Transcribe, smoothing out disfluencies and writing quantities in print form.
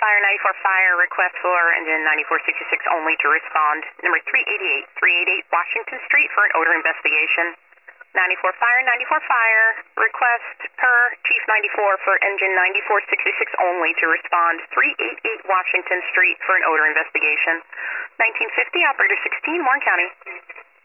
Fire, 94 Fire, request for engine 9466 only to respond. Number 388 Washington Street for an odor investigation. 94 Fire, 94 Fire, request per Chief 94 for engine 9466 only to respond. 388 Washington Street for an odor investigation. 1950, Operator 16, Warren County.